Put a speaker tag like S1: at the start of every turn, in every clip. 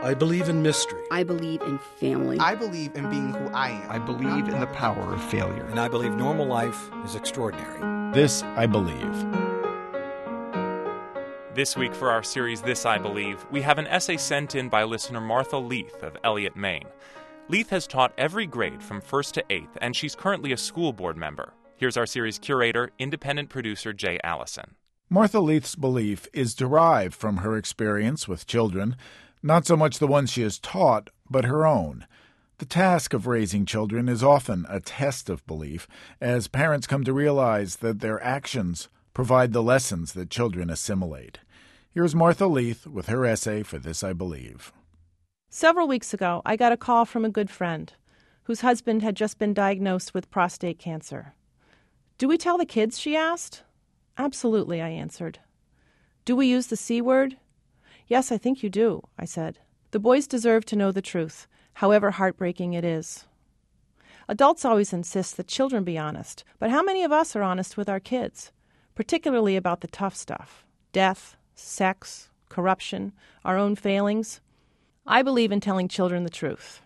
S1: I believe in mystery.
S2: I believe in family.
S3: I believe in being who I am.
S4: I believe in the power of failure.
S5: And I believe normal life is extraordinary.
S6: This I believe.
S7: This week for our series This I Believe, we have an essay sent in by listener Martha Leith of Eliot, Maine. Leith has taught every grade from 1st to 8th, and she's currently a school board member. Here's our series curator, independent producer Jay Allison.
S6: Martha Leith's belief is derived from her experience with children, not so much the ones she has taught, but her own. The task of raising children is often a test of belief, as parents come to realize that their actions provide the lessons that children assimilate. Here's Martha Leith with her essay for This I Believe.
S8: Several weeks ago, I got a call from a good friend whose husband had just been diagnosed with prostate cancer. "Do we tell the kids?" she asked. "Absolutely," I answered. "Do we use the C word?" "Yes, I think you do," I said. "The boys deserve to know the truth, however heartbreaking it is." Adults always insist that children be honest, but how many of us are honest with our kids, particularly about the tough stuff? Death, sex, corruption, our own failings. I believe in telling children the truth.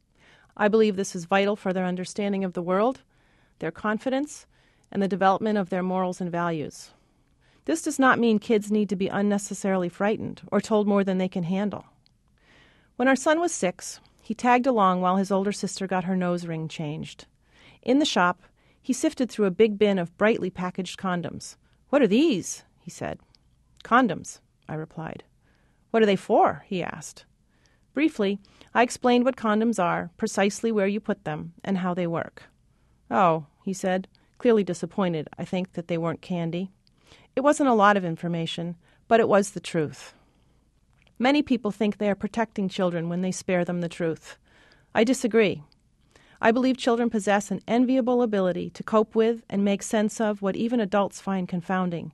S8: I believe this is vital for their understanding of the world, their confidence, and the development of their morals and values. This does not mean kids need to be unnecessarily frightened or told more than they can handle. When our son was 6, he tagged along while his older sister got her nose ring changed. In the shop, he sifted through a big bin of brightly packaged condoms. "What are these?" he said. "Condoms," I replied. "What are they for?" he asked. Briefly, I explained what condoms are, precisely where you put them, and how they work. "Oh," he said, clearly disappointed, I think, that they weren't candy. It wasn't a lot of information, but it was the truth. Many people think they are protecting children when they spare them the truth. I disagree. I believe children possess an enviable ability to cope with and make sense of what even adults find confounding.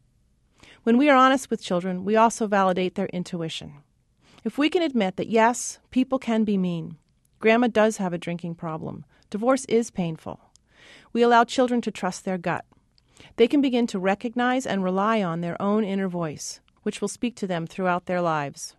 S8: When we are honest with children, we also validate their intuition. If we can admit that, yes, people can be mean. Grandma does have a drinking problem. Divorce is painful. We allow children to trust their gut. They can begin to recognize and rely on their own inner voice, which will speak to them throughout their lives.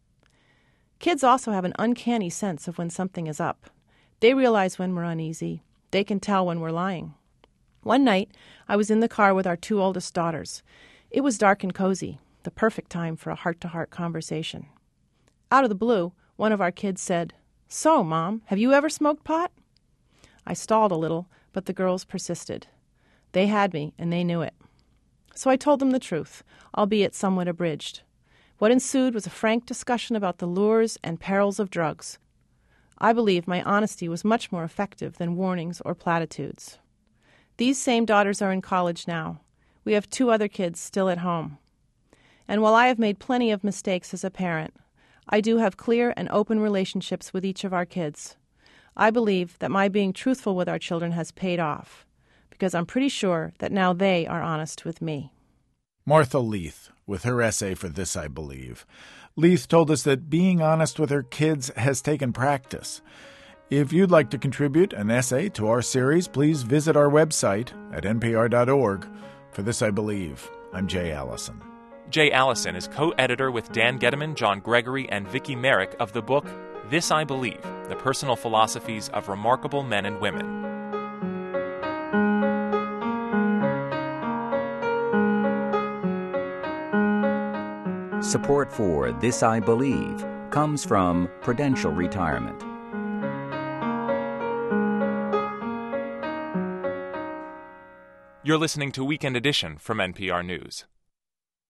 S8: Kids also have an uncanny sense of when something is up. They realize when we're uneasy. They can tell when we're lying. One night, I was in the car with our 2 oldest daughters. It was dark and cozy, the perfect time for a heart-to-heart conversation. Out of the blue, one of our kids said, "So, Mom, have you ever smoked pot?" I stalled a little, but the girls persisted. They had me, and they knew it. So I told them the truth, albeit somewhat abridged. What ensued was a frank discussion about the lures and perils of drugs. I believe my honesty was much more effective than warnings or platitudes. These same daughters are in college now. We have 2 other kids still at home. And while I have made plenty of mistakes as a parent, I do have clear and open relationships with each of our kids. I believe that my being truthful with our children has paid off, because I'm pretty sure that now they are honest with me.
S6: Martha Leith with her essay for This I Believe. Leith told us that being honest with her kids has taken practice. If you'd like to contribute an essay to our series, please visit our website at npr.org. For This I Believe, I'm Jay Allison.
S7: Jay Allison is co-editor with Dan Getteman, John Gregory, and Vicki Merrick of the book This I Believe, The Personal Philosophies of Remarkable Men and Women.
S9: Support for This I Believe comes from Prudential Retirement.
S7: You're listening to Weekend Edition from NPR News.